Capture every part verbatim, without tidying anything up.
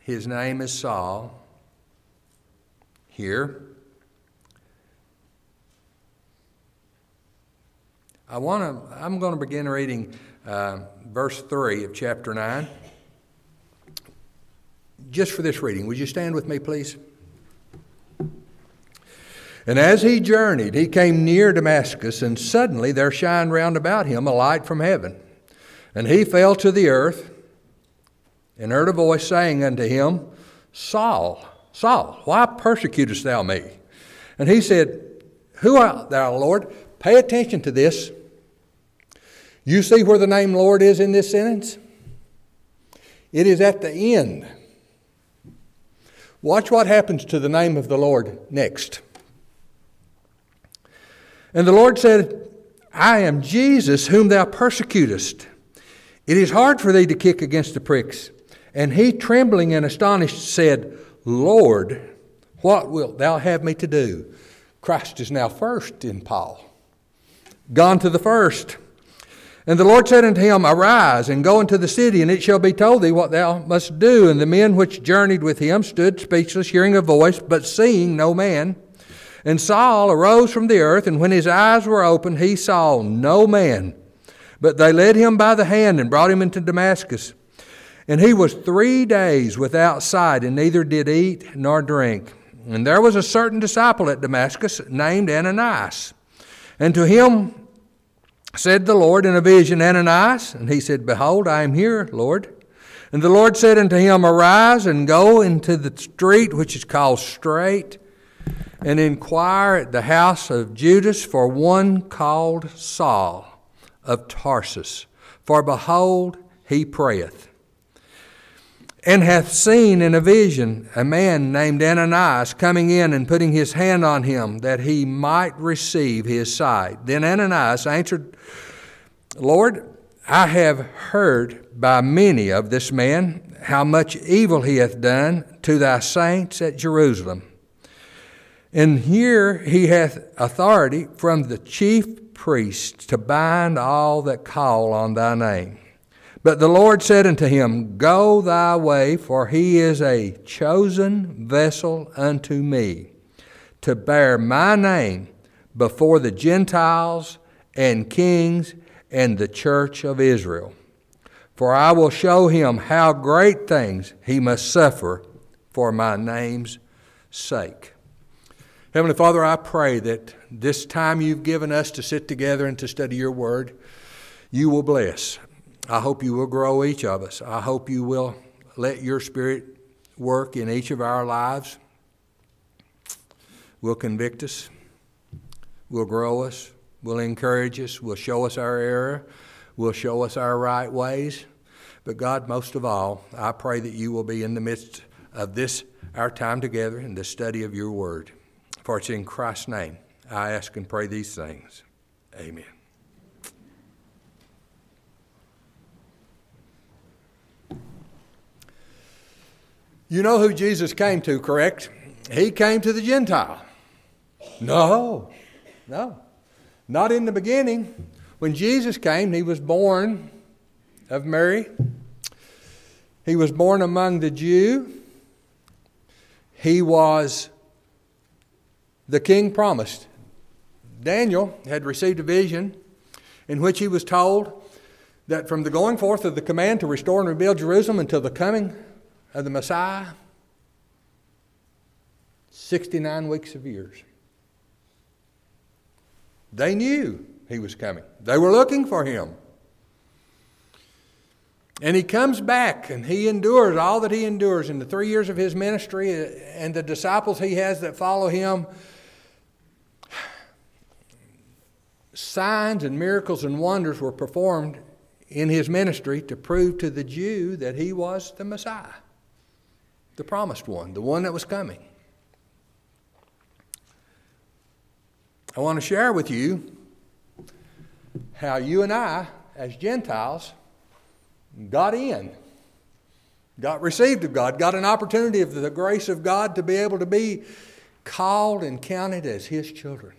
His name is Saul. Here. I want to, I'm going to begin reading uh, verse three of chapter nine. Just for this reading. Would you stand with me, please? And as he journeyed, he came near Damascus, and suddenly there shined round about him a light from heaven. And he fell to the earth, and heard a voice saying unto him, Saul, Saul, why persecutest thou me? And he said, Who art thou, Lord? Pay attention to this. You see where the name Lord is in this sentence? It is at the end. Watch what happens to the name of the Lord next. And the Lord said, I am Jesus whom thou persecutest. It is hard for thee to kick against the pricks. And he, trembling and astonished, said, Lord, what wilt thou have me to do? Christ is now first in Paul. Gone to the first. And the Lord said unto him, Arise, and go into the city, and it shall be told thee what thou must do. And the men which journeyed with him stood speechless, hearing a voice, but seeing no man. And Saul arose from the earth, and when his eyes were opened, he saw no man. But they led him by the hand, and brought him into Damascus. And he was three days without sight, and neither did eat nor drink. And there was a certain disciple at Damascus, named Ananias. And to him said the Lord in a vision, Ananias. And he said, Behold, I am here, Lord. And the Lord said unto him, Arise and go into the street which is called Straight, and inquire at the house of Judas for one called Saul of Tarsus. For behold, he prayeth, and hath seen in a vision a man named Ananias coming in and putting his hand on him, that he might receive his sight. Then Ananias answered, Lord, I have heard by many of this man how much evil he hath done to thy saints at Jerusalem. And here he hath authority from the chief priests to bind all that call on thy name. But the Lord said unto him, Go thy way, for he is a chosen vessel unto me, to bear my name before the Gentiles and kings and the church of Israel. For I will show him how great things he must suffer for my name's sake. Heavenly Father, I pray that this time you've given us to sit together and to study your word, you will bless. I hope you will grow each of us. I hope you will let your Spirit work in each of our lives. Will convict us, will grow us, will encourage us, will show us our error, will show us our right ways. But God, most of all, I pray that you will be in the midst of this, our time together, in the study of your word. For it's in Christ's name I ask and pray these things. Amen. You know who Jesus came to, correct? He came to the Gentile. No, no, not in the beginning. When Jesus came, he was born of Mary. He was born among the Jew. He was the king promised. Daniel had received a vision in which he was told that from the going forth of the command to restore and rebuild Jerusalem until the coming of the Messiah, sixty-nine weeks of years. They knew he was coming. They were looking for him. And he comes back and he endures all that he endures in the three years of his ministry, and the disciples he has that follow him. Signs and miracles and wonders were performed in his ministry to prove to the Jew that he was the Messiah, the promised one, the one that was coming. I want to share with you how you and I, as Gentiles, got in, got received of God, got an opportunity of the grace of God to be able to be called and counted as his children.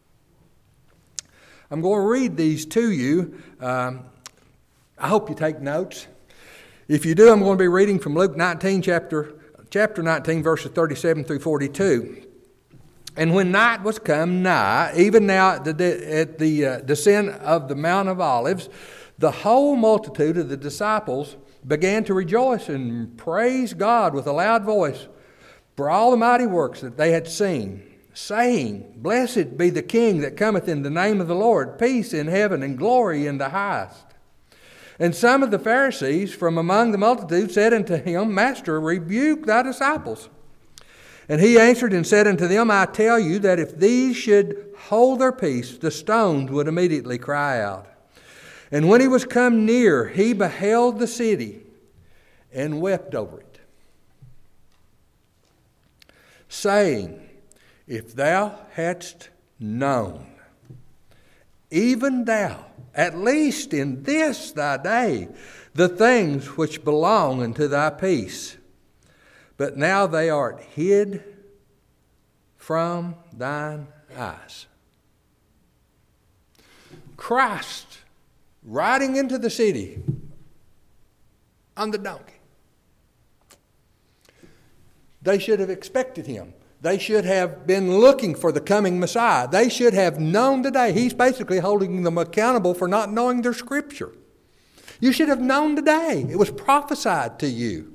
I'm going to read these to you. Um, I hope you take notes. If you do, I'm going to be reading from Luke nineteen, chapter chapter nineteen, verses thirty-seven through forty-two. And when night was come nigh, even now at the, at the uh, descent of the Mount of Olives, the whole multitude of the disciples began to rejoice and praise God with a loud voice for all the mighty works that they had seen, saying, Blessed be the King that cometh in the name of the Lord, peace in heaven and glory in the highest. And some of the Pharisees from among the multitude said unto him, Master, rebuke thy disciples. And he answered and said unto them, I tell you that if these should hold their peace, the stones would immediately cry out. And when he was come near, he beheld the city and wept over it, saying, If thou hadst known, even thou, at least in this thy day, the things which belong unto thy peace, but now they are hid from thine eyes. Christ riding into the city on the donkey. They should have expected him. They should have been looking for the coming Messiah. They should have known today. He's basically holding them accountable for not knowing their Scripture. You should have known today. It was prophesied to you.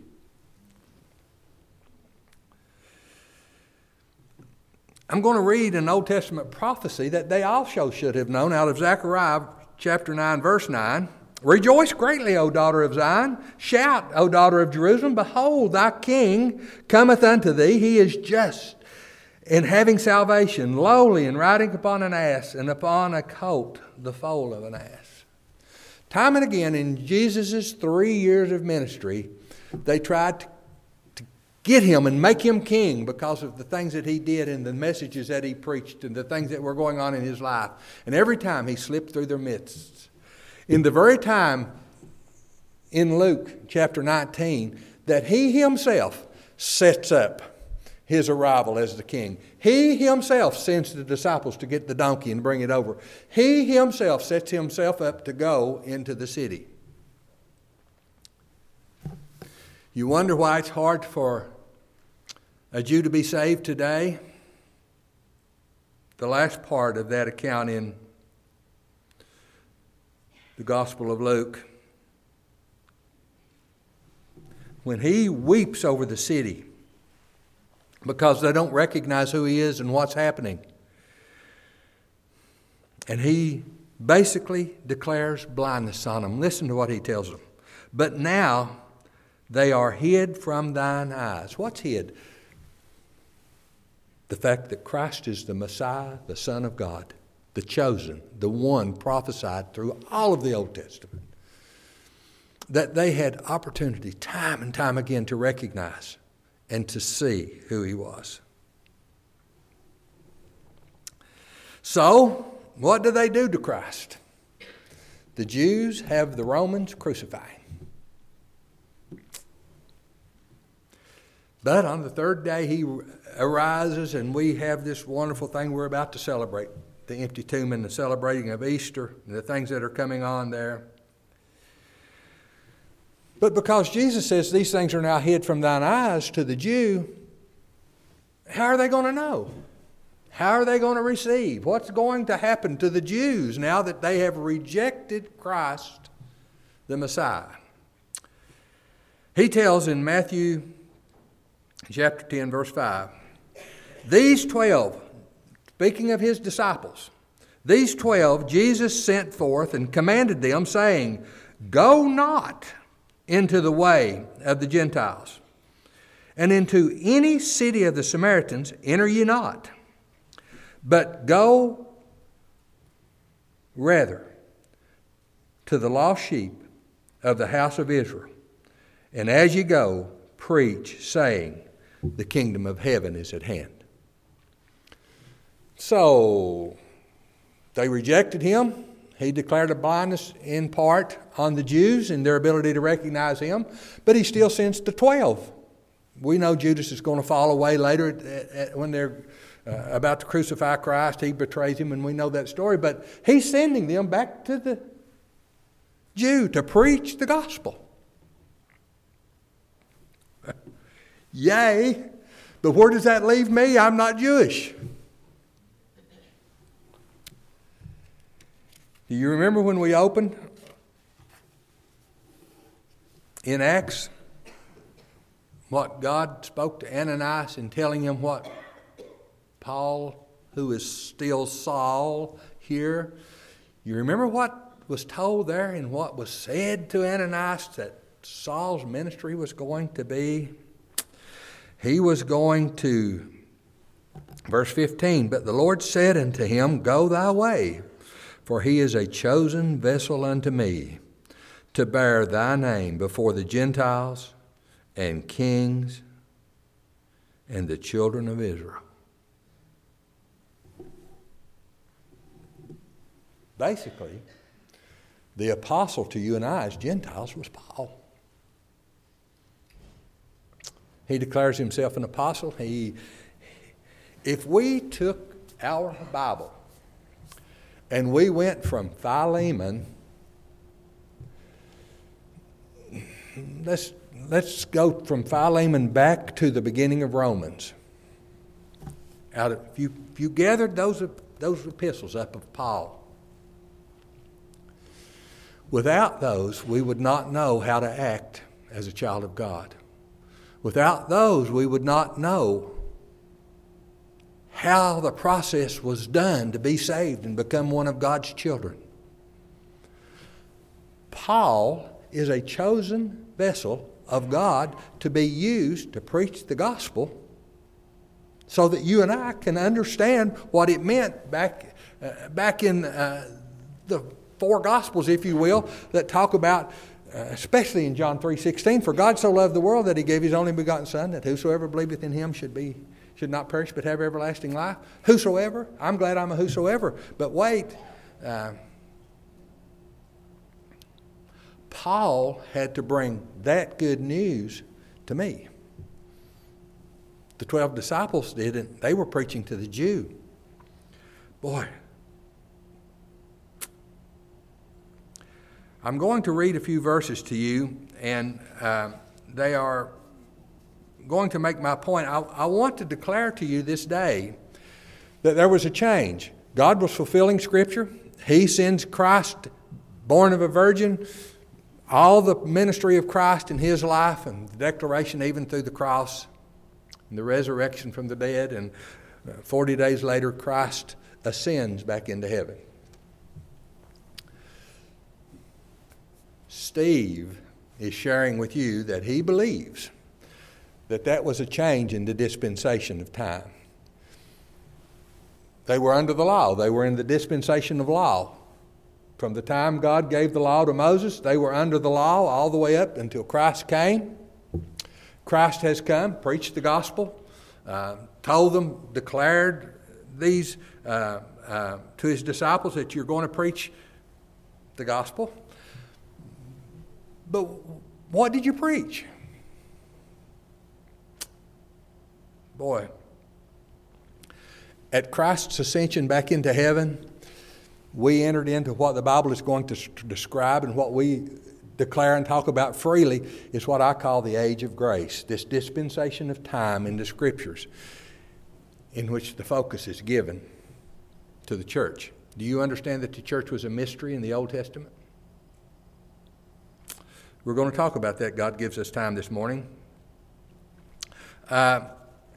I'm going to read an Old Testament prophecy that they also should have known out of Zechariah chapter nine, verse nine. Rejoice greatly, O daughter of Zion. Shout, O daughter of Jerusalem. Behold, thy king cometh unto thee. He is just in having salvation, lowly and riding upon an ass, and upon a colt, the foal of an ass. Time and again in Jesus' three years of ministry, they tried to, to get him and make him king because of the things that he did and the messages that he preached and the things that were going on in his life. And every time he slipped through their midst. In the very time in Luke chapter nineteen that he himself sets up his arrival as the king. He himself sends the disciples to get the donkey and bring it over. He himself sets himself up to go into the city. You wonder why it's hard for a Jew to be saved today? The last part of that account in the Gospel of Luke, when he weeps over the city because they don't recognize who he is and what's happening. And he basically declares blindness on them. Listen to what he tells them. But now they are hid from thine eyes. What's hid? The fact that Christ is the Messiah, the Son of God. The chosen, the one prophesied through all of the Old Testament. That they had opportunity time and time again to recognize and to see who he was. So, what do they do to Christ? The Jews have the Romans crucify him. But on the third day he arises and we have this wonderful thing we're about to celebrate. The empty tomb and the celebrating of Easter and the things that are coming on there. But because Jesus says these things are now hid from thine eyes to the Jew, how are they going to know? How are they going to receive? What's going to happen to the Jews now that they have rejected Christ, the Messiah? He tells in Matthew chapter ten, verse five, these twelve, speaking of his disciples, these twelve Jesus sent forth and commanded them, saying, Go not into the way of the Gentiles, and into any city of the Samaritans enter ye not, but go rather to the lost sheep of the house of Israel. And as ye go, preach, saying, The kingdom of heaven is at hand. So, they rejected him. He declared a blindness in part on the Jews and their ability to recognize him. But he still sends the twelve. We know Judas is going to fall away later at, at, when they're uh, about to crucify Christ. He betrays him, and we know that story. But he's sending them back to the Jew to preach the gospel. Yay! But where does that leave me? I'm not Jewish. Do you remember when we opened in Acts what God spoke to Ananias in telling him what Paul, who is still Saul here, you remember what was told there and what was said to Ananias that Saul's ministry was going to be? He was going to, verse fifteen, but the Lord said unto him, Go thy way, for he is a chosen vessel unto me, to bear thy name before the Gentiles and kings and the children of Israel. Basically, the apostle to you and I as Gentiles was Paul. He declares himself an apostle. He, if we took our Bible and we went from Philemon, let's, let's go from Philemon back to the beginning of Romans. Out of, if, you, if you gathered those, those epistles up of Paul, without those, we would not know how to act as a child of God. Without those, we would not know how the process was done to be saved and become one of God's children. Paul is a chosen vessel of God to be used to preach the gospel so that you and I can understand what it meant back, uh, back in uh, the four Gospels, if you will, that talk about, uh, especially in John three sixteen, for God so loved the world that he gave his only begotten Son, that whosoever believeth in him should be should not perish but have everlasting life. Whosoever. I'm glad I'm a whosoever. But wait, uh, Paul had to bring that good news to me. The twelve disciples didn't. They were preaching to the Jew. Boy, I'm going to read a few verses to you, and uh, they are going to make my point. I, I want to declare to you this day that there was a change. God was fulfilling Scripture. He sends Christ, born of a virgin, all the ministry of Christ in his life and the declaration even through the cross and the resurrection from the dead. And forty days later, Christ ascends back into heaven. Steve is sharing with you that he believes that that was a change in the dispensation of time. They were under the law. They were in the dispensation of law. From the time God gave the law to Moses, they were under the law all the way up until Christ came. Christ has come, preached the gospel, uh, told them, declared these uh, uh, to his disciples that you're going to preach the gospel. But what did you preach? Boy, at Christ's ascension back into heaven, we entered into what the Bible is going to describe, and what we declare and talk about freely is what I call the age of grace, this dispensation of time in the Scriptures in which the focus is given to the church. Do you understand that the church was a mystery in the Old Testament? We're going to talk about that. God gives us time this morning. Uh,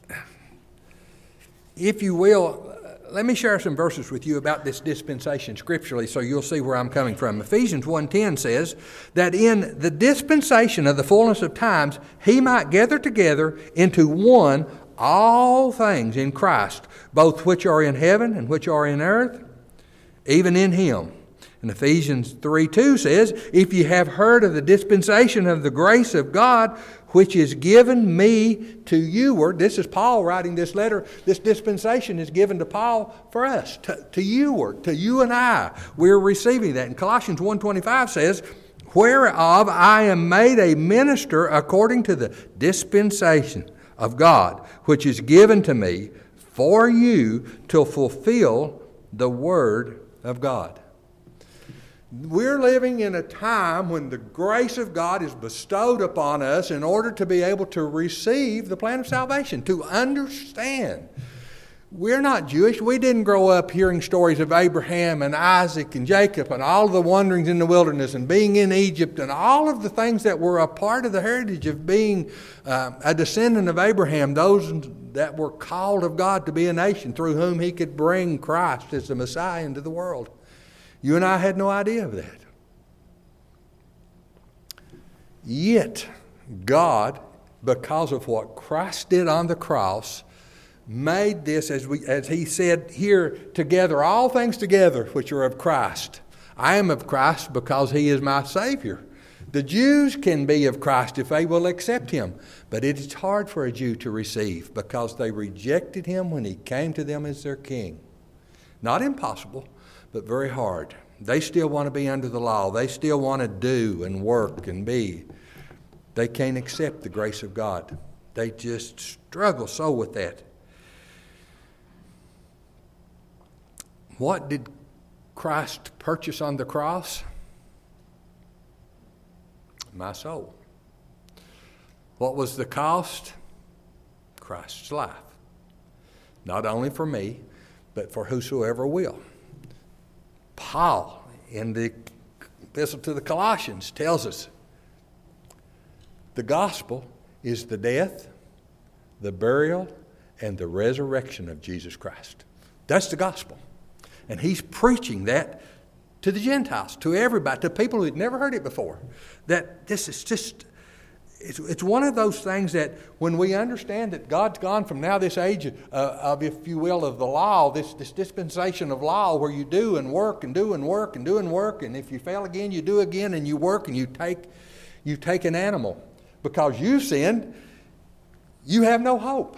if you will, let me share some verses with you about this dispensation scripturally so you'll see where I'm coming from. Ephesians one ten says that in the dispensation of the fullness of times, he might gather together into one all things in Christ, both which are in heaven and which are in earth, even in him. And Ephesians three two says, if you have heard of the dispensation of the grace of God, which is given me to youward. This is Paul writing this letter. This dispensation is given to Paul for us, to, to youward, to you and I. We're receiving that. And Colossians one twenty-five says, whereof I am made a minister according to the dispensation of God, which is given to me for you to fulfill the word of God. We're living in a time when the grace of God is bestowed upon us in order to be able to receive the plan of salvation, to understand. We're not Jewish. We didn't grow up hearing stories of Abraham and Isaac and Jacob and all of the wanderings in the wilderness and being in Egypt and all of the things that were a part of the heritage of being uh, a descendant of Abraham, those that were called of God to be a nation through whom he could bring Christ as the Messiah into the world. You and I had no idea of that. Yet, God, because of what Christ did on the cross, made this, as we, as he said here, together, all things together which are of Christ. I am of Christ because he is my Savior. The Jews can be of Christ if they will accept him. But it is hard for a Jew to receive because they rejected him when he came to them as their king. Not impossible, but very hard. They still want to be under the law. They still want to do and work and be. They can't accept the grace of God. They just struggle so with that. What did Christ purchase on the cross? My soul. What was the cost? Christ's life. Not only for me, but for whosoever will. Paul, in the epistle to the Colossians, tells us the gospel is the death, the burial, and the resurrection of Jesus Christ. That's the gospel. And he's preaching that to the Gentiles, to everybody, to people who had never heard it before. That this is just, it's, it's one of those things that when we understand that God's gone from now this age uh, of, if you will, of the law, this, this dispensation of law where you do and work and do and work and do and work, and if you fail again, you do again, and you work and you take, you take an animal. Because you sinned, you have no hope.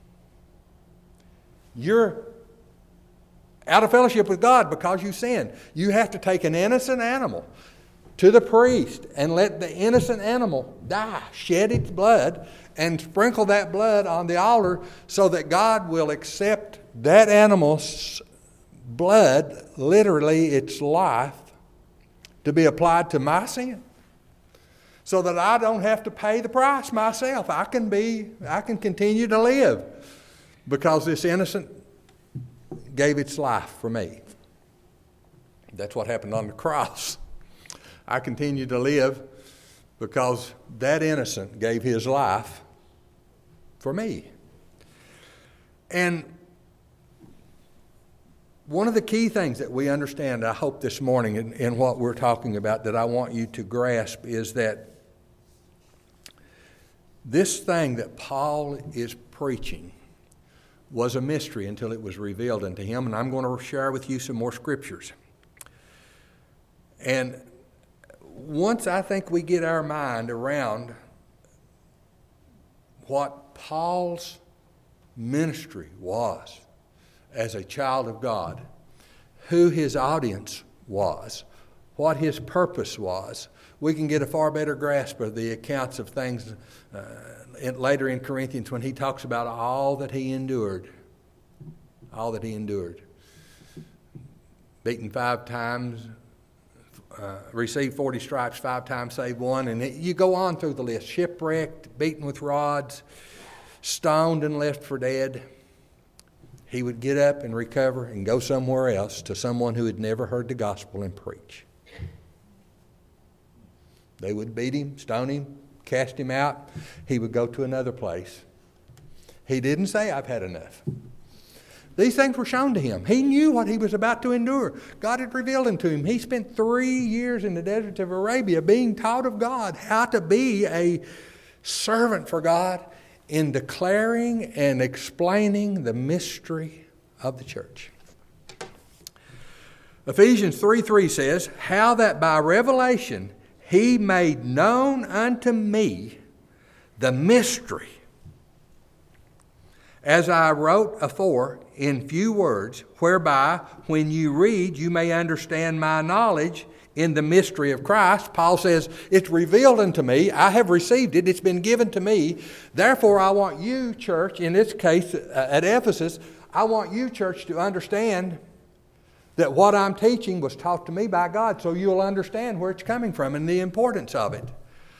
You're out of fellowship with God because you sinned. You have to take an innocent animal to the priest and let the innocent animal die, shed its blood, and sprinkle that blood on the altar so that God will accept that animal's blood, literally its life, to be applied to my sin. So that I don't have to pay the price myself. I can be, I can continue to live because this innocent gave its life for me. That's what happened on the cross. I continue to live because that innocent gave his life for me. And one of the key things that we understand, I hope this morning in, in what we're talking about, that I want you to grasp is that this thing that Paul is preaching was a mystery until it was revealed unto him, and I'm going to share with you some more scriptures. And once I think we get our mind around what Paul's ministry was as a child of God, who his audience was, what his purpose was, we can get a far better grasp of the accounts of things uh, in, later in Corinthians when he talks about all that he endured. All that he endured. Beaten five times, uh, received forty stripes, five times saved one. And it, you go on through the list. Shipwrecked, beaten with rods, stoned and left for dead. He would get up and recover and go somewhere else to someone who had never heard the gospel and preach. They would beat him, stone him, cast him out. He would go to another place. He didn't say, I've had enough. These things were shown to him. He knew what he was about to endure. God had revealed them to him. He spent three years in the desert of Arabia being taught of God how to be a servant for God in declaring and explaining the mystery of the church. Ephesians three three says, how that by revelation he made known unto me the mystery, as I wrote afore in few words, whereby when you read you may understand my knowledge in the mystery of Christ. Paul says, it's revealed unto me, I have received it, it's been given to me. Therefore I want you, church, in this case uh, at Ephesus, I want you, church, to understand that what I'm teaching was taught to me by God, so you'll understand where it's coming from and the importance of it.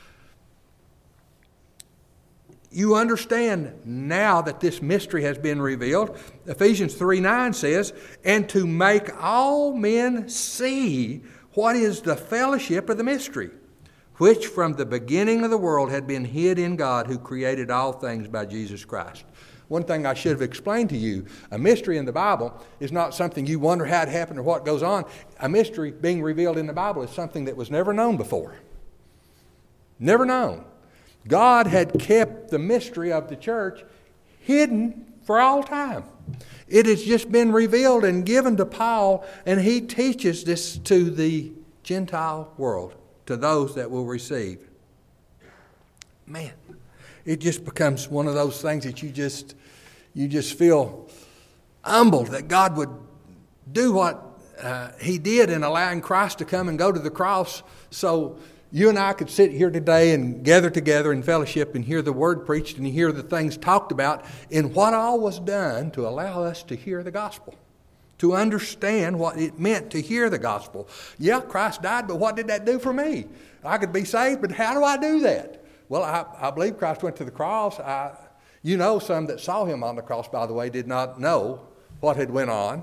You understand now that this mystery has been revealed. Ephesians three nine says, and to make all men see what is the fellowship of the mystery, which from the beginning of the world had been hid in God, who created all things by Jesus Christ. One thing I should have explained to you, a mystery in the Bible is not something you wonder how it happened or what goes on. A mystery being revealed in the Bible is something that was never known before. Never known. God had kept the mystery of the church hidden for all time. It has just been revealed and given to Paul, and he teaches this to the Gentile world, to those that will receive. Man, it just becomes one of those things that you just, you just feel humbled that God would do what uh, he did in allowing Christ to come and go to the cross, so you and I could sit here today and gather together in fellowship and hear the word preached and hear the things talked about in what all was done to allow us to hear the gospel, to understand what it meant to hear the gospel. Yeah, Christ died, but what did that do for me? I could be saved, but how do I do that? Well, I, I believe Christ went to the cross. I, you know, some that saw him on the cross, by the way, did not know what had went on.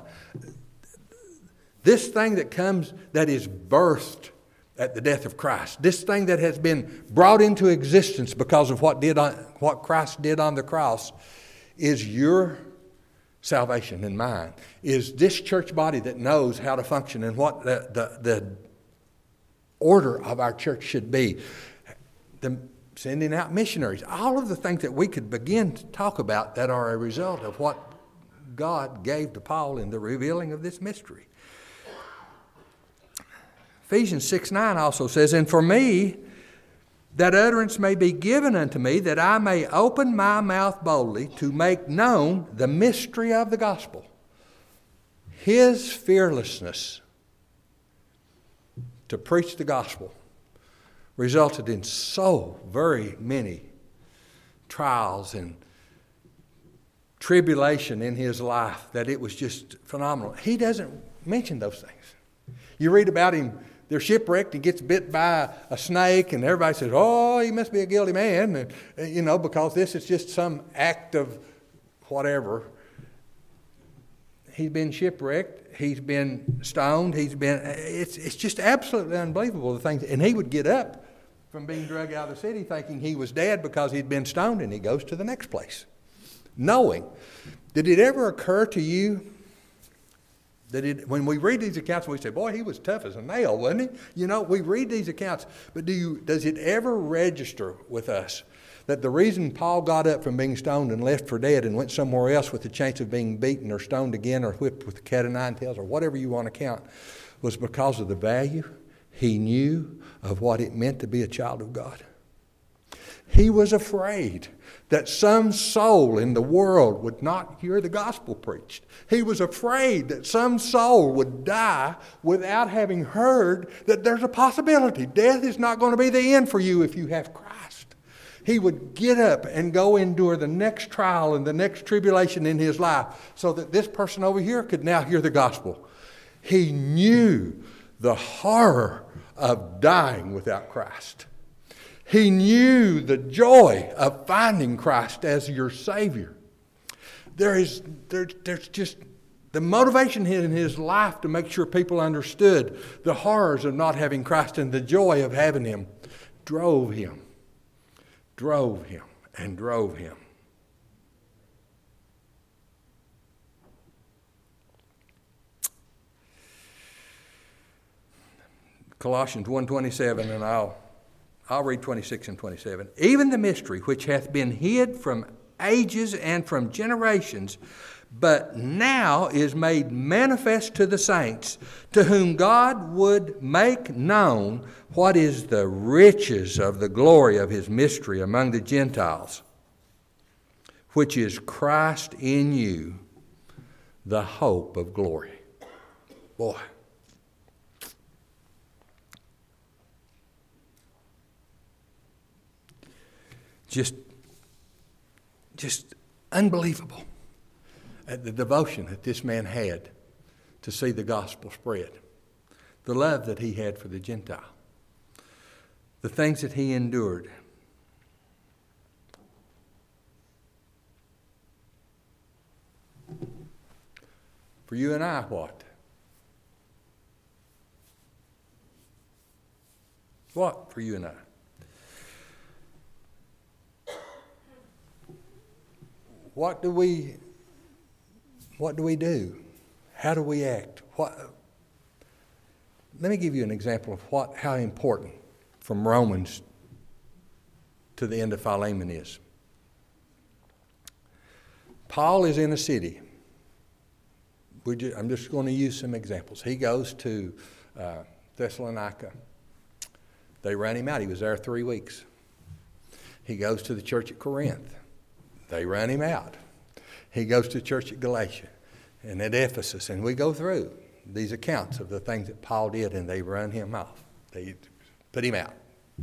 This thing that comes, that is birthed at the death of Christ, this thing that has been brought into existence because of what did on, what Christ did on the cross, is your salvation and mine. Is this church body that knows how to function and what the, the, the order of our church should be. The sending out missionaries, all of the things that we could begin to talk about that are a result of what God gave to Paul in the revealing of this mystery. Ephesians six nine also says, and for me, that utterance may be given unto me, that I may open my mouth boldly to make known the mystery of the gospel. His fearlessness to preach the gospel resulted in so very many trials and tribulation in his life that it was just phenomenal. He doesn't mention those things. You read about him, they're shipwrecked, he gets bit by a snake, and everybody says, oh, he must be a guilty man, and, you know, because this is just some act of whatever. He's been shipwrecked, he's been stoned, he's been, it's, it's just absolutely unbelievable, the things, and he would get up from being dragged out of the city thinking he was dead because he'd been stoned, and he goes to the next place. Knowing, did it ever occur to you that it, when we read these accounts, we say, boy, he was tough as a nail, wasn't he? You know, we read these accounts, but do you, does it ever register with us that the reason Paul got up from being stoned and left for dead and went somewhere else with the chance of being beaten or stoned again or whipped with the cat o' nine tails or whatever you want to count was because of the value he knew of what it meant to be a child of God? He was afraid that some soul in the world would not hear the gospel preached. He was afraid that some soul would die without having heard that there's a possibility. Death is not going to be the end for you if you have Christ. He would get up and go endure the next trial and the next tribulation in his life so that this person over here could now hear the gospel. He knew the horror of dying without Christ. He knew the joy of finding Christ as your Savior. There is, there, there's just the motivation in his life to make sure people understood the horrors of not having Christ and the joy of having him drove him, drove him, and drove him. Colossians one twenty-seven, and I'll I'll read twenty-six and twenty-seven. Even the mystery which hath been hid from ages and from generations, but now is made manifest to the saints, to whom God would make known what is the riches of the glory of his mystery among the Gentiles, which is Christ in you, the hope of glory. Boy. Just, just unbelievable at the devotion that this man had to see the gospel spread. The love that he had for the Gentile. The things that he endured. For you and I, what? What for you and I? What do we, what do we do? How do we act? What? Let me give you an example of what, how important from Romans to the end of Philemon is. Paul is in a city. We just, I'm just going to use some examples. He goes to uh, Thessalonica. They ran him out. He was there three weeks. He goes to the church at Corinth. They ran him out. He goes to the church at Galatia and at Ephesus. And we go through these accounts of the things that Paul did, and they run him off. They put him out.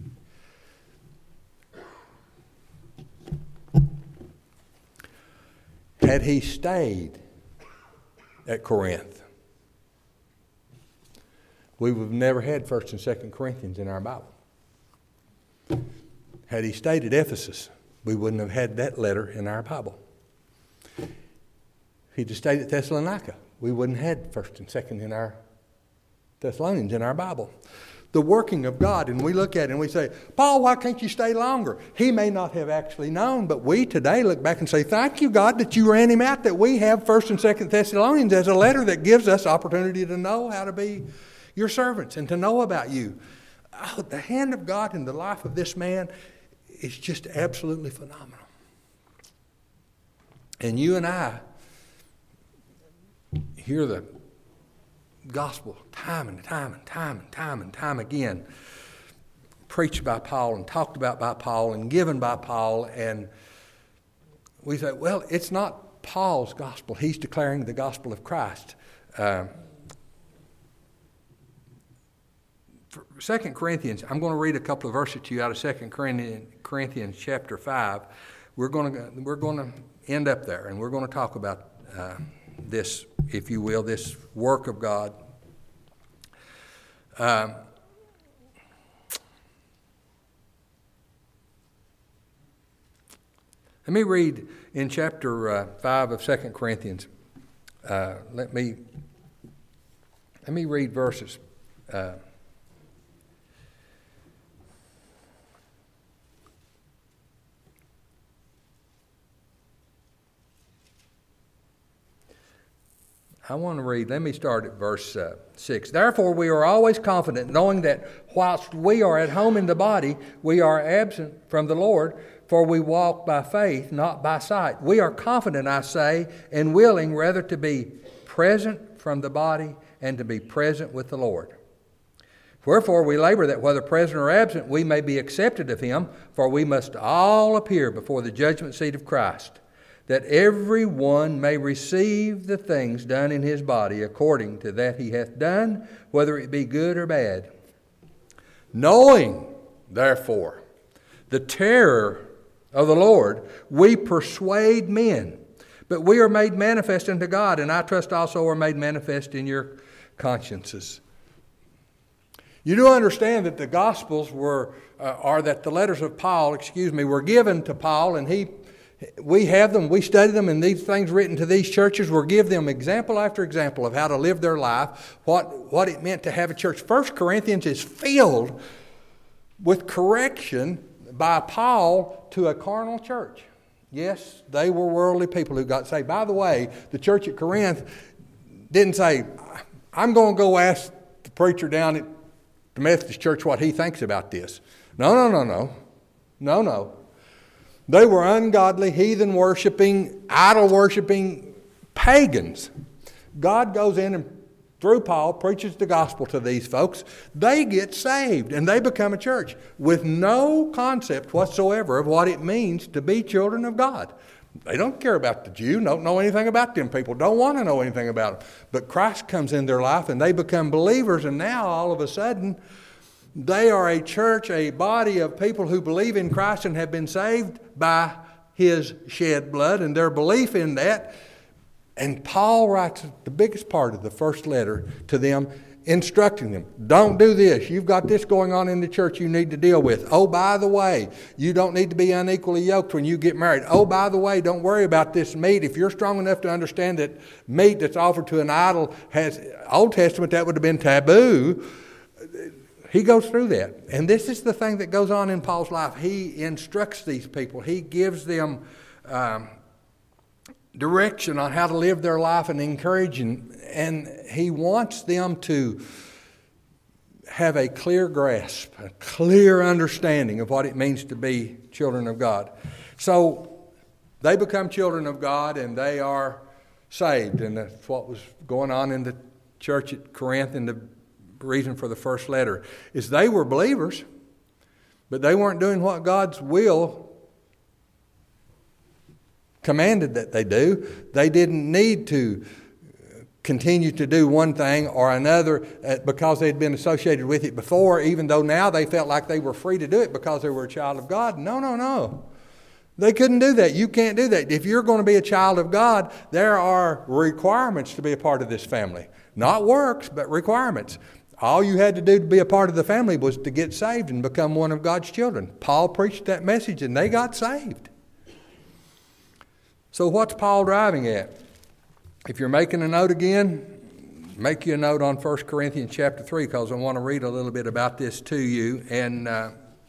Had he stayed at Corinth, we would have never had First and Second Corinthians in our Bible. Had he stayed at Ephesus, we wouldn't have had that letter in our Bible. If he'd have stayed at Thessalonica, we wouldn't have had First and Second in our Thessalonians in our Bible. The working of God, and we look at it and we say, Paul, why can't you stay longer? He may not have actually known, but we today look back and say, thank you, God, that you ran him out, that we have First and Second Thessalonians as a letter that gives us opportunity to know how to be your servants and to know about you. Oh, the hand of God in the life of this man is just absolutely phenomenal. And you and I hear the gospel time and time and time and time and time again preached by Paul and talked about by Paul and given by Paul, and we say, well, it's not Paul's gospel. He's declaring the gospel of Christ. Uh, Second Corinthians, I'm going to read a couple of verses to you out of Second Corinthians chapter five. We're going to we're going to end up there, and we're going to talk about uh, this, if you will, this work of God. Um, let me read in chapter uh, five of Second Corinthians. Uh, let me let me read verses. Uh, I want to read, let me start at verse uh, six. Therefore we are always confident, knowing that whilst we are at home in the body, we are absent from the Lord, for we walk by faith, not by sight. We are confident, I say, and willing rather to be present from the body and to be present with the Lord. Wherefore we labor that whether present or absent, we may be accepted of him, for we must all appear before the judgment seat of Christ, that every one may receive the things done in his body according to that he hath done, whether it be good or bad. Knowing, therefore, the terror of the Lord, we persuade men, but we are made manifest unto God, and I trust also are made manifest in your consciences. You do understand that the Gospels were, uh, or that the letters of Paul, excuse me, were given to Paul, and he We have them, we study them, and these things written to these churches will give them example after example of how to live their life, what, what it meant to have a church. First Corinthians is filled with correction by Paul to a carnal church. Yes, they were worldly people who got saved. By the way, the church at Corinth didn't say, I'm going to go ask the preacher down at the Methodist church what he thinks about this. No, no, no, no. No, no. They were ungodly, heathen-worshiping, idol-worshiping pagans. God goes in and, through Paul, preaches the gospel to these folks. They get saved, and they become a church with no concept whatsoever of what it means to be children of God. They don't care about the Jew, don't know anything about them people, don't want to know anything about them. But Christ comes in their life, and they become believers, and now, all of a sudden, they are a church, a body of people who believe in Christ and have been saved by his shed blood, and their belief in that And Paul writes the biggest part of the first letter to them, instructing them, don't do this. You've got this going on in the church you need to deal with. Oh, by the way, you don't need to be unequally yoked when you get married. Oh, by the way, don't worry about this meat. If you're strong enough to understand that meat that's offered to an idol has, Old Testament, that would have been taboo. He goes through that. And this is the thing that goes on in Paul's life. He instructs these people. He gives them um, direction on how to live their life and encouraging, and he wants them to have a clear grasp, a clear understanding of what it means to be children of God. So they become children of God and they are saved, and that's what was going on in the church at Corinth. And the reason for the first letter is they were believers, but they weren't doing what God's will commanded that they do. They didn't need to continue to do one thing or another because they'd been associated with it before, even though now they felt like they were free to do it because they were a child of God. No, no, no. They couldn't do that. You can't do that. If you're going to be a child of God, there are requirements to be a part of this family. Not works, but requirements. All you had to do to be a part of the family was to get saved and become one of God's children. Paul preached that message and they got saved. So what's Paul driving at? If you're making a note again, make you a note on First Corinthians chapter three, because I want to read a little bit about this to you. And uh,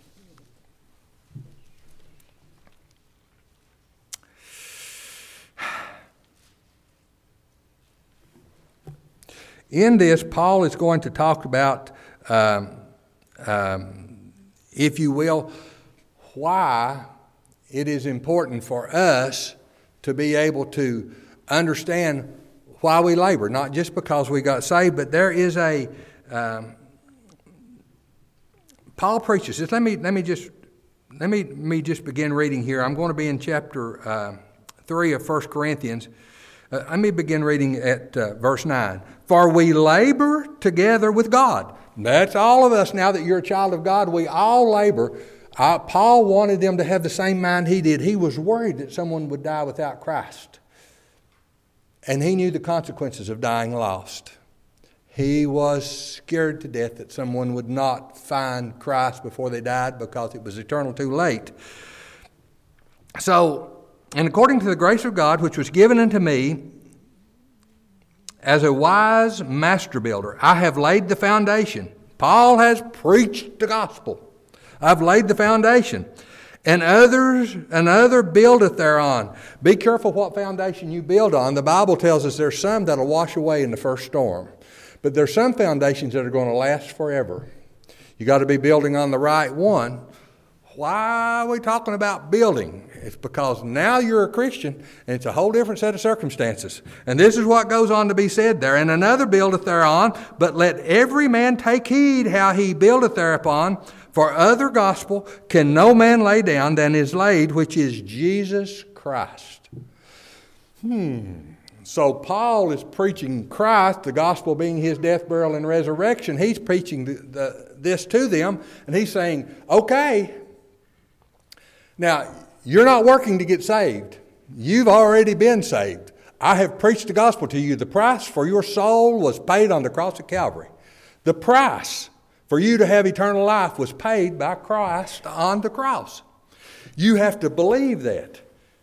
in this, Paul is going to talk about, um, um, if you will, why it is important for us to be able to understand why we labor, not just because we got saved, but there is a, um, Paul preaches this. Let me, let me just, let me, me just begin reading here. I'm going to be in chapter uh, three of First Corinthians. Uh, let me begin reading at uh, verse nine. For we labor together with God. That's all of us now that you're a child of God. We all labor. Uh, Paul wanted them to have the same mind he did. He was worried that someone would die without Christ. And he knew the consequences of dying lost. He was scared to death that someone would not find Christ before they died because it was eternal too late. So, and according to the grace of God, which was given unto me, as a wise master builder, I have laid the foundation. Paul has preached the gospel. I've laid the foundation, and others, another buildeth thereon. Be careful what foundation you build on. The Bible tells us there's some that'll wash away in the first storm, but there's some foundations that are going to last forever. You got to be building on the right one. Why are we talking about building? It's because now you're a Christian, and it's a whole different set of circumstances. And this is what goes on to be said there. And another buildeth thereon, but let every man take heed how he buildeth thereupon. For other gospel can no man lay down than is laid, which is Jesus Christ. Hmm. So Paul is preaching Christ, the gospel being his death, burial, and resurrection. He's preaching the, the, this to them, and he's saying, okay, now you're not working to get saved. You've already been saved. I have preached the gospel to you. The price for your soul was paid on the cross of Calvary. The price for you to have eternal life was paid by Christ on the cross. You have to believe that.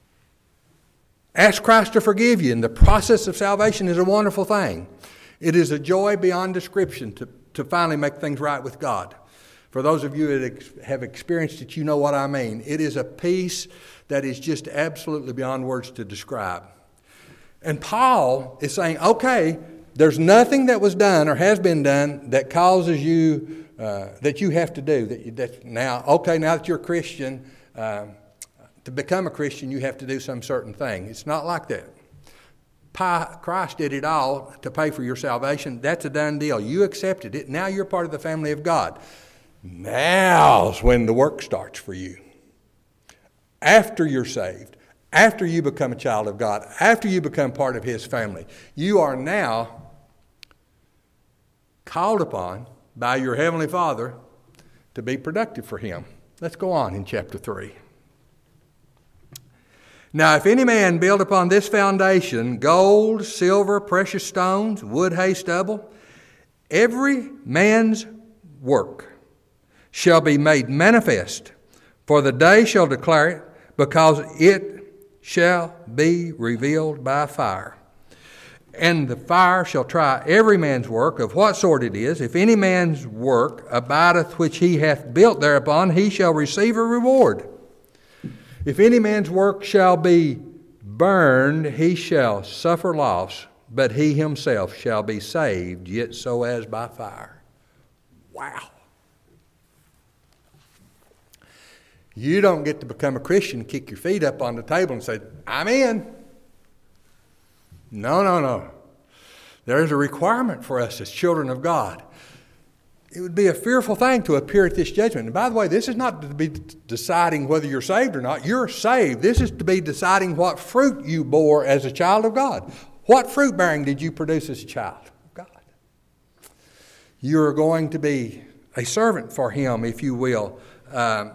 Ask Christ to forgive you, and the process of salvation is a wonderful thing. It is a joy beyond description to, to finally make things right with God. For those of you that ex- have experienced it, you know what I mean. It is a peace that is just absolutely beyond words to describe. And Paul is saying, okay, there's nothing that was done or has been done that causes you, uh, that you have to do. That, you, that now, okay, now that you're a Christian, um, to become a Christian, you have to do some certain thing. It's not like that. Christ did it all to pay for your salvation. That's a done deal. You accepted it. Now you're part of the family of God. Now's when the work starts for you. After you're saved, after you become a child of God, after you become part of His family, you are now called upon by your Heavenly Father to be productive for Him. Let's go on in chapter three. Now, if any man build upon this foundation gold, silver, precious stones, wood, hay, stubble, every man's work shall be made manifest, for the day shall declare it, because it shall be revealed by fire. And the fire shall try every man's work, of what sort it is. If any man's work abideth which he hath built thereupon, he shall receive a reward. If any man's work shall be burned, he shall suffer loss, but he himself shall be saved, yet so as by fire. Wow. You don't get to become a Christian, kick your feet up on the table and say, I'm in. No, no, no. There's a requirement for us as children of God. It would be a fearful thing to appear at this judgment. And by the way, this is not to be deciding whether you're saved or not. You're saved. This is to be deciding what fruit you bore as a child of God. What fruit bearing did you produce as a child of God? You're going to be a servant for Him, if you will. Um,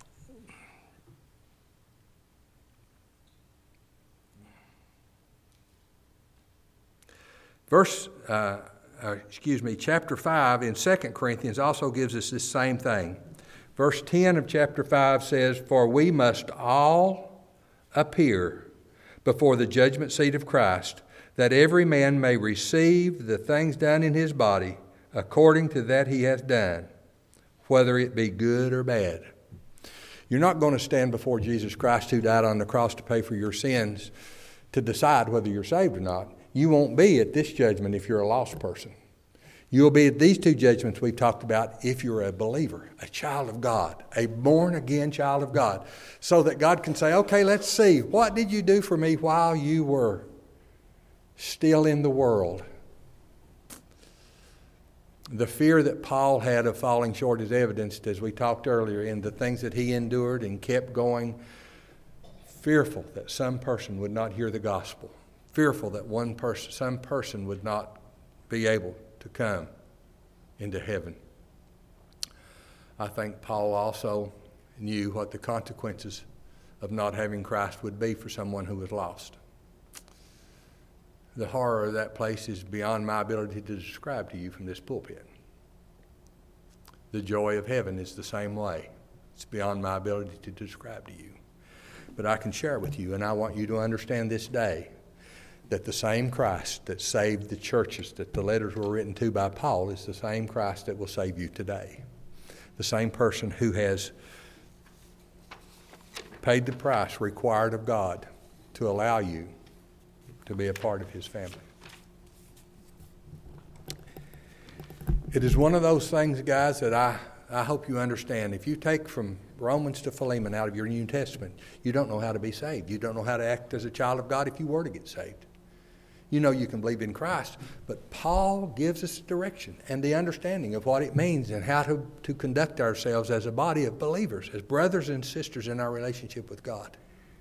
verse... Uh, Uh, excuse me, chapter five in Second Corinthians also gives us this same thing. Verse ten of chapter five says, For we must all appear before the judgment seat of Christ, that every man may receive the things done in his body according to that he hath done, whether it be good or bad. You're not going to stand before Jesus Christ, who died on the cross to pay for your sins, to decide whether you're saved or not. You won't be at this judgment if you're a lost person. You'll be at these two judgments we've talked about if you're a believer, a child of God, a born-again child of God, so that God can say, okay, let's see, what did you do for me while you were still in the world? The fear that Paul had of falling short is evidenced, as we talked earlier, in the things that he endured and kept going, fearful that some person would not hear the gospel. Fearful that one person, some person would not be able to come into heaven. I think Paul also knew what the consequences of not having Christ would be for someone who was lost. The horror of that place is beyond my ability to describe to you from this pulpit. The joy of heaven is the same way. It's beyond my ability to describe to you. But I can share with you, and I want you to understand this day, that the same Christ that saved the churches that the letters were written to by Paul is the same Christ that will save you today. The same person who has paid the price required of God to allow you to be a part of His family. It is one of those things, guys, that I, I hope you understand. If you take from Romans to Philemon out of your New Testament, you don't know how to be saved. You don't know how to act as a child of God if you were to get saved. You know you can believe in Christ, but Paul gives us direction and the understanding of what it means and how to, to conduct ourselves as a body of believers, as brothers and sisters in our relationship with God.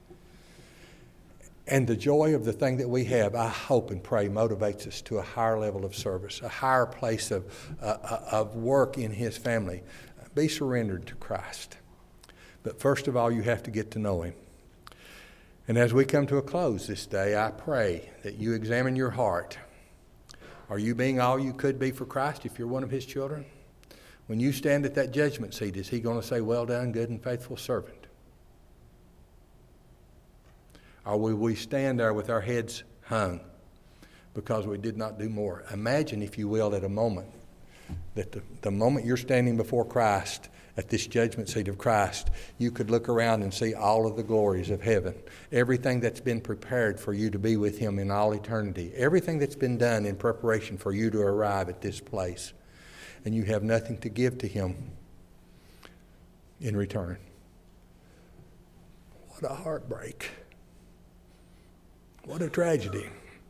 And the joy of the thing that we have, I hope and pray, motivates us to a higher level of service, a higher place of, uh, of work in His family. Be surrendered to Christ. But first of all, you have to get to know Him. And as we come to a close this day, I pray that you examine your heart. Are you being all you could be for Christ if you're one of His children? When you stand at that judgment seat, is He going to say, well done, good and faithful servant? Or will we stand there with our heads hung because we did not do more? Imagine, if you will, at a moment, that the, the moment you're standing before Christ, at this judgment seat of Christ, you could look around and see all of the glories of heaven. Everything that's been prepared for you to be with Him in all eternity. Everything that's been done in preparation for you to arrive at this place. And you have nothing to give to Him in return. What a heartbreak. What a tragedy.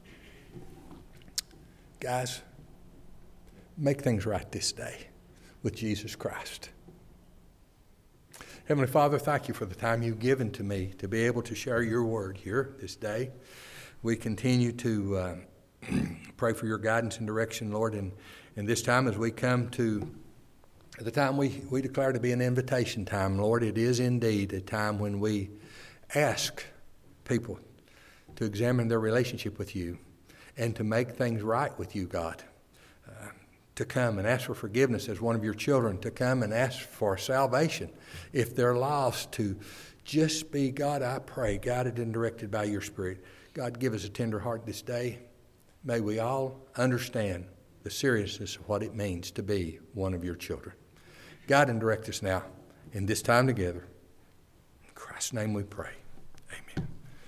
Guys, make things right this day with Jesus Christ. Heavenly Father, thank You for the time You've given to me to be able to share Your word here this day. We continue to uh, pray for Your guidance and direction, Lord, and, and this time as we come to the time we, we declare to be an invitation time, Lord, it is indeed a time when we ask people to examine their relationship with you and to make things right with you, God. Uh, to come and ask for forgiveness as one of your children, to come and ask for salvation. If they're lost, to just be, God, I pray, guided and directed by your Spirit. God, give us a tender heart this day. May we all understand the seriousness of what it means to be one of your children. Guide and direct us now in this time together. In Christ's name we pray.